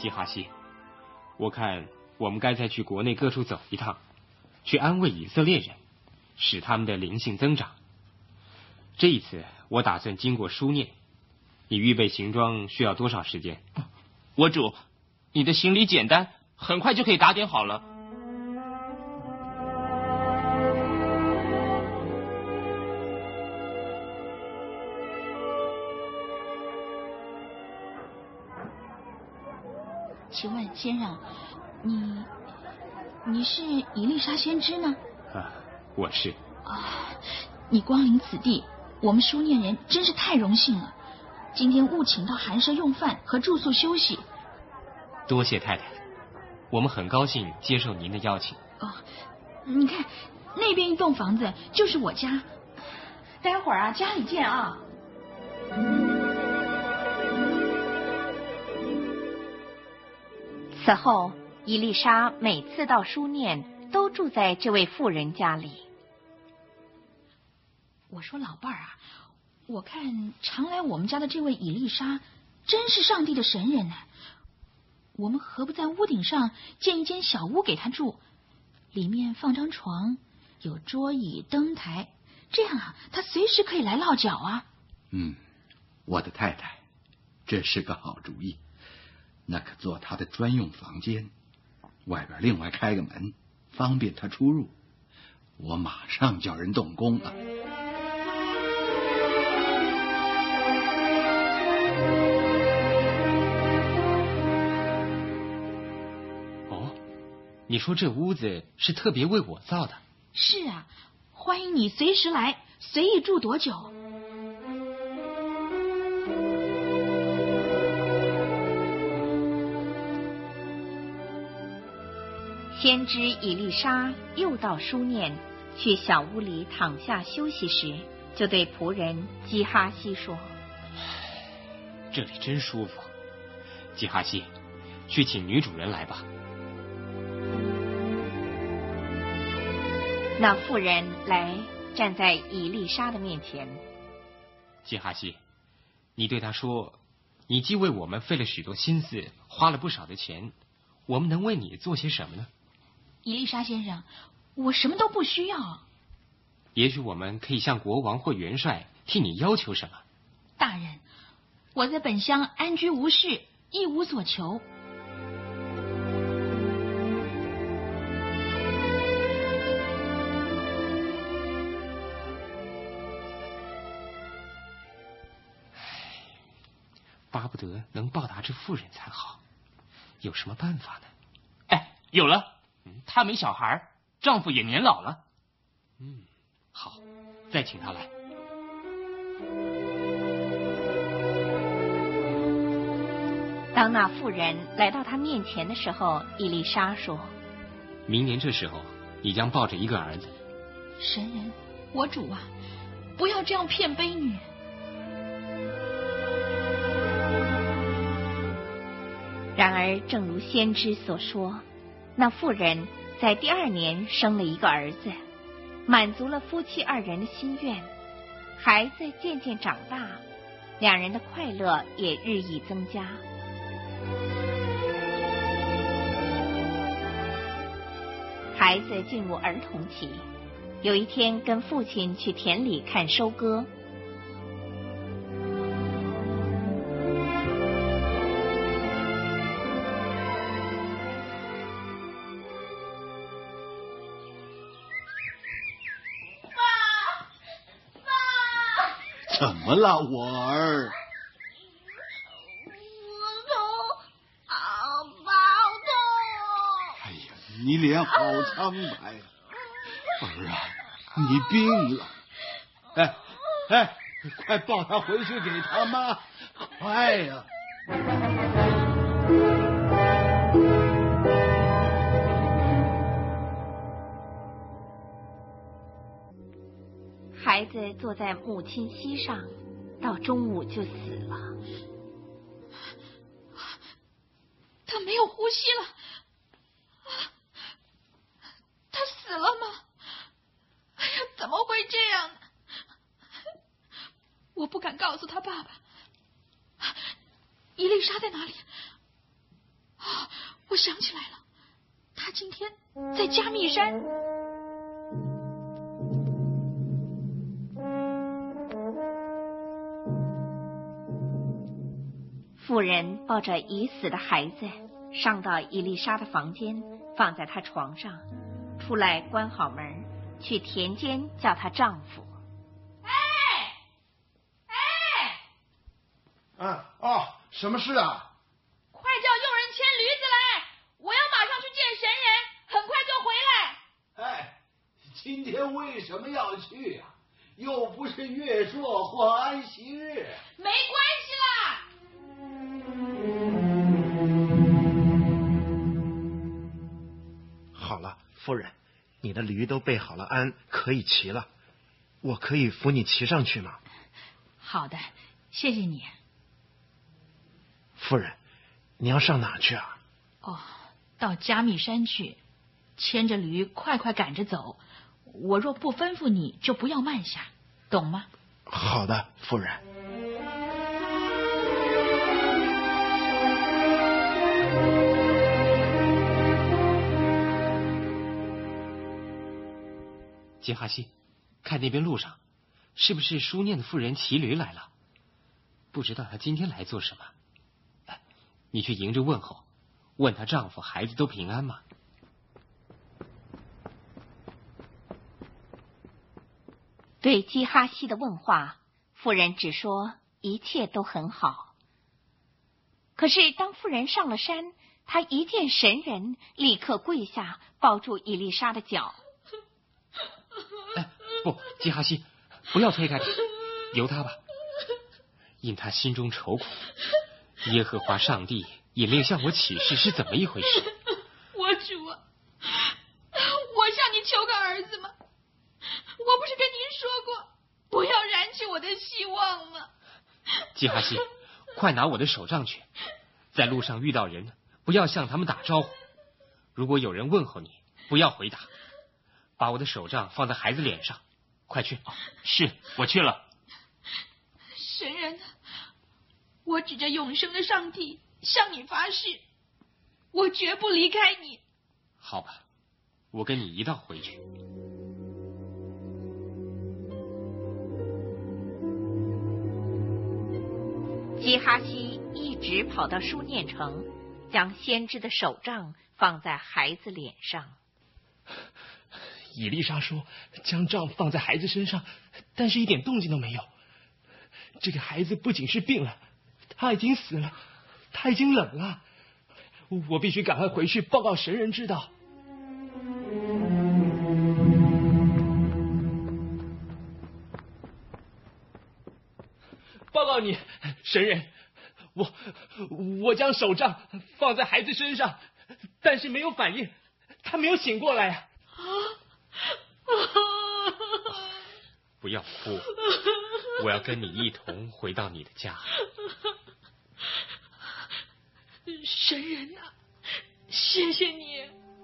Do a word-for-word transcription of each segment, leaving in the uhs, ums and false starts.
季哈西，我看我们该再去国内各处走一趟，去安慰以色列人，使他们的灵性增长。这一次我打算经过书念。你预备行装需要多少时间？ 我主，你的行李简单，很快就可以打点好了。 请问先生，你你是以利沙先知吗？ 啊，我是。 啊，你光临此地，我们书念人真是太荣幸了。今天务请到寒舍用饭和住宿休息。 多谢太太，我们很高兴接受您的邀请。 哦，你看那边一栋房子就是我家，待会儿啊家里见啊。 此后，伊丽莎每次到书念都住在这位妇人家里。 我说老伴儿啊，我看常来我们家的这位以丽莎真是上帝的神人呢。我们何不在屋顶上建一间小屋给她住，里面放张床，有桌椅灯台，这样啊她随时可以来落脚啊。 嗯，我的太太，这是个好主意。那可做她的专用房间，外边另外开个门，方便她出入。我马上叫人动工了。 哦，你说这屋子是特别为我造的？ 是啊，欢迎你随时来，随意住多久。 先知以丽莎又到书念，去小屋里躺下休息时，就对仆人基哈西说： 这里真舒服，基哈西，去请女主人来吧。 那妇人来站在以丽莎的面前。 基哈西，你对她说，你既为我们费了许多心思，花了不少的钱，我们能为你做些什么呢？ 以丽莎先生，我什么都不需要。 也许我们可以向国王或元帅替你要求什么。 大人，我在本乡安居无事，一无所求。 巴不得能报答这妇人才好，有什么办法呢？ 哎，有了。她没小孩，丈夫也年老了。 嗯，好，再请她来。 当那妇人来到他面前的时候，伊丽莎说： 明年这时候，你将抱着一个儿子。 神人，我主啊，不要这样骗卑女。 然而正如先知所说，那妇人在第二年生了一个儿子，满足了夫妻二人的心愿。孩子渐渐长大，两人的快乐也日益增加。孩子进入儿童期，有一天跟父亲去田里看收割。 怎么了，我儿？ 我头好爆痛！ 哎呀，你脸好苍白啊！儿啊，你病了！哎哎，快抱他回去给他妈，快呀！ 孩子坐在母亲膝上，到中午就死了。 他没有呼吸了，他死了吗？哎呀，怎么会这样呢？我不敢告诉他爸爸。伊丽莎在哪里？啊， 我想起来了，他今天在加密山。 妇人抱着已死的孩子上到伊丽莎的房间，放在她床上，出来关好门，去田间叫她丈夫。 哎哎！ 啊哦，什么事啊？ 快叫佣人牵驴子来，我要马上去见神人，很快就回来。 哎，今天为什么要去啊？又不是月朔或安息日。 没关系啦。 好了，夫人，你的驴都备好了鞍，可以骑了。我可以扶你骑上去吗？ 好的，谢谢你。 夫人，你要上哪去啊？ 哦，到加密山去，牵着驴快快赶着走。我若不吩咐你，就不要慢下，懂吗？ 好的，夫人。 杰哈西，看那边路上，是不是书念的妇人骑驴来了？不知道她今天来做什么。哎，你去迎着问候，问她丈夫孩子都平安吗？ 对基哈西的问话，妇人只说一切都很好。可是当妇人上了山，她一见神人，立刻跪下，抱住伊丽莎的脚。 哎，不，基哈西，不要推开他，由他吧。因他心中愁苦，耶和华上帝也令向我启示是怎么一回事。 我主啊，我向你求个儿子吗？我不是跟您说过，不要燃起我的希望吗？ 基哈西，快拿我的手杖去，在路上遇到人，不要向他们打招呼。如果有人问候你，不要回答。把我的手杖放在孩子脸上，快去！ 哦、是，我去了。 神人，我指着永生的上帝向你发誓，我绝不离开你。 好吧，我跟你一道回去。 基哈西一直跑到书念城，将先知的手杖放在孩子脸上。 伊丽莎说将杖放在孩子身上，但是一点动静都没有。这个孩子不仅是病了，他已经死了，他已经冷了。我必须赶快回去报告神人知道。报告你，神人，我我将手杖放在孩子身上，但是没有反应，他没有醒过来呀、啊。 不要哭，我要跟你一同回到你的家。 神人啊，谢谢你。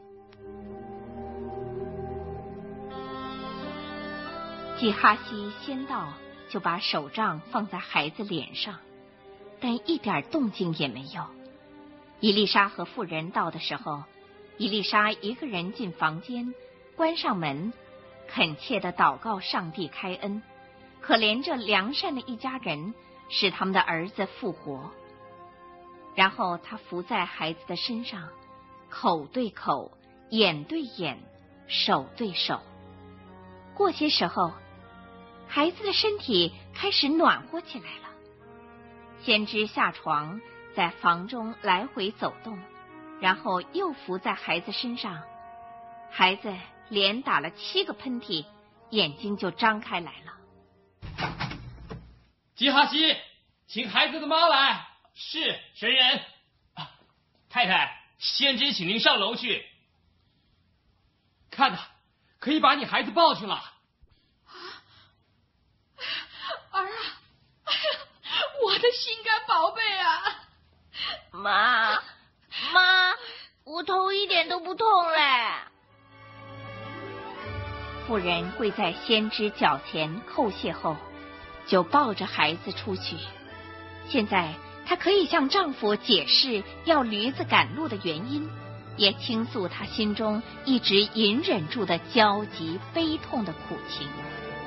基哈西先到，就把手杖放在孩子脸上，但一点动静也没有。伊丽莎和妇人到的时候，伊丽莎一个人进房间，关上门，恳切地祷告上帝开恩，可怜这良善的一家人，使他们的儿子复活。然后他伏在孩子的身上，口对口，眼对眼，手对手。过些时候，孩子的身体开始暖和起来了。先知下床，在房中来回走动，然后又伏在孩子身上。孩子连打了七个喷嚏，眼睛就张开来了。 基哈西，请孩子的妈来。是，神人。啊，太太，先知请您上楼去。 看呐，可以把你孩子抱去了。啊， 儿啊，哎呀，我的心肝宝贝啊！ 妈，妈，我头一点都不痛嘞。 妇人跪在先知脚前叩谢后，就抱着孩子出去。现在她可以向丈夫解释要驴子赶路的原因，也倾诉她心中一直隐忍住的焦急悲痛的苦情。